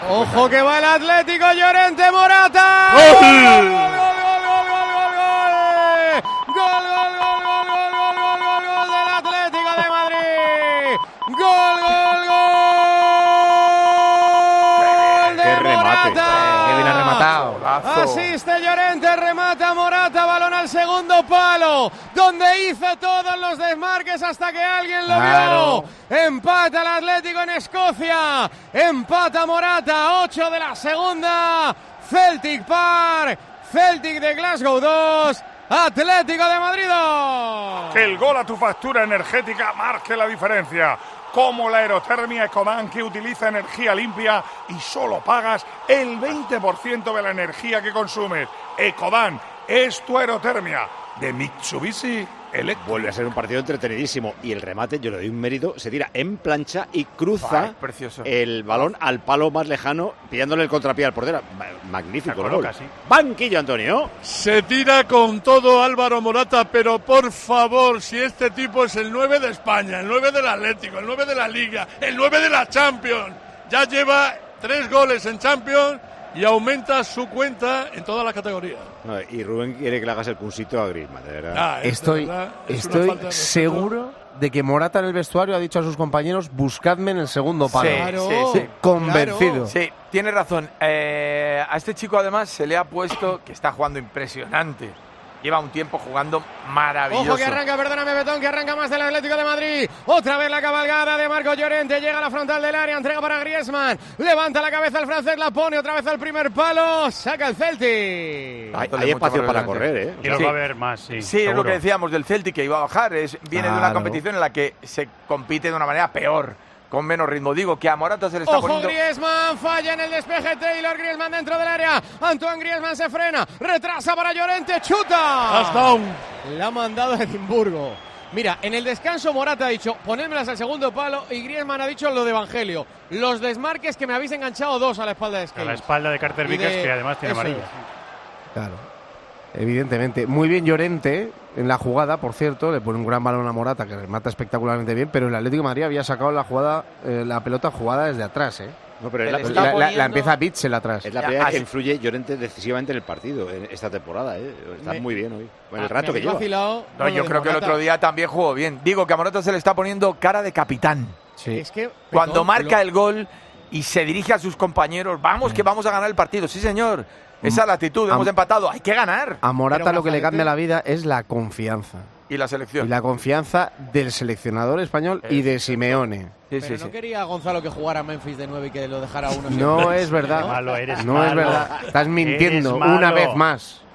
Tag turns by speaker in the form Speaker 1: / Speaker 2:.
Speaker 1: Ojo que va el Atlético, Llorente, Morata.
Speaker 2: ¡Gol!
Speaker 1: ¡Gol, gol, gol, gol, gol, gol, gol, gol, gol, gol, gol, gol del Atlético de Madrid! ¡Gol, gol, gol de Morata!
Speaker 3: ¡Qué bien ha rematado!
Speaker 1: Asiste Llorente, remata Morata, balón al segundo palo, donde hizo todos los desmarques hasta que alguien lo vio. Empata el Atlético en Escocia, empata Morata, 8 de la segunda, Celtic Park, Celtic de Glasgow 2, Atlético de Madrid 2.
Speaker 2: Que el gol a tu factura energética marque la diferencia. Como la aerotermia Ecodan, que utiliza energía limpia y solo pagas el 20% de la energía que consumes. Ecodan es tu aerotermia de Mitsubishi Electric.
Speaker 4: Vuelve a ser un partido entretenidísimo y el remate, yo le doy un mérito, se tira en plancha y cruza el balón al palo más lejano, pillándole el contrapié al portero. Magnífico el gol. Banquillo, Antonio.
Speaker 5: Se tira con todo Álvaro Morata, pero por favor, si este tipo es el 9 de España, el 9 del Atlético, el 9 de la Liga, el 9 de la Champions, ya lleva 3 goles en Champions y aumenta su cuenta en todas las categorías.
Speaker 4: No, y Rubén quiere que le hagas el cursito a Griezmann, de verdad.
Speaker 3: Estoy seguro de que Morata en el vestuario ha dicho a sus compañeros: buscadme en el segundo palo.
Speaker 6: Sí.
Speaker 3: Convencido.
Speaker 6: Sí, tiene razón. A este chico además se le ha puesto que está jugando impresionante. Lleva un tiempo jugando maravilloso.
Speaker 1: Ojo que arranca, perdóname Betón, que arranca más del Atlético de Madrid. Otra vez la cabalgada de Marco Llorente. Llega a la frontal del área, entrega para Griezmann. Levanta la cabeza el francés, la pone otra vez al primer palo. Saca el Celtic.
Speaker 4: Hay espacio para correr, ¿eh?
Speaker 7: Y lo va a haber más, sí.
Speaker 6: Sí, es lo que decíamos del Celtic, que iba a bajar. Viene de una competición en la que se compite de una manera peor, con menos ritmo. Digo que a Morata se le está poniendo...
Speaker 1: Griezmann, falla en el despeje. Taylor Griezmann dentro del área. Antoine Griezmann se frena, retrasa para Llorente, chuta.
Speaker 5: Touchdown.
Speaker 1: La ha mandado a Edimburgo. Mira, en el descanso Morata ha dicho: ponédmelas al segundo palo, y Griezmann ha dicho lo de Evangelio: los desmarques que me habéis enganchado 2 a la espalda de Skelos.
Speaker 7: A la espalda de Carter Vickers, que además tiene amarilla.
Speaker 3: Claro, evidentemente. Muy bien Llorente en la jugada, por cierto, le pone un gran balón a Morata, que remata espectacularmente bien, pero el Atlético de Madrid había sacado la jugada, la pelota jugada desde atrás,
Speaker 4: No, pero
Speaker 3: la empieza Bitzel atrás.
Speaker 4: Es la primera vez que influye Llorente decisivamente en el partido, en esta temporada, Está muy bien hoy. Bueno, el rato que lleva.
Speaker 6: No, yo creo que el otro día también jugó bien. Digo que a Morata se le está poniendo cara de capitán.
Speaker 3: Sí.
Speaker 1: Es que,
Speaker 6: cuando marca el gol y se dirige a sus compañeros: vamos, que vamos a ganar el partido. Sí, señor. Esa es la actitud. Hemos empatado. Hay que ganar.
Speaker 3: A Morata lo que le cambia la vida es la confianza.
Speaker 6: Y la selección.
Speaker 3: Y la confianza del seleccionador español y de Simeone.
Speaker 1: Pero no quería Gonzalo que jugara Memphis de 9 y que lo dejara uno.
Speaker 3: No es verdad.
Speaker 7: Malo, eres
Speaker 3: no
Speaker 7: malo.
Speaker 3: es verdad. Estás mintiendo
Speaker 7: Eres malo.
Speaker 3: una vez más.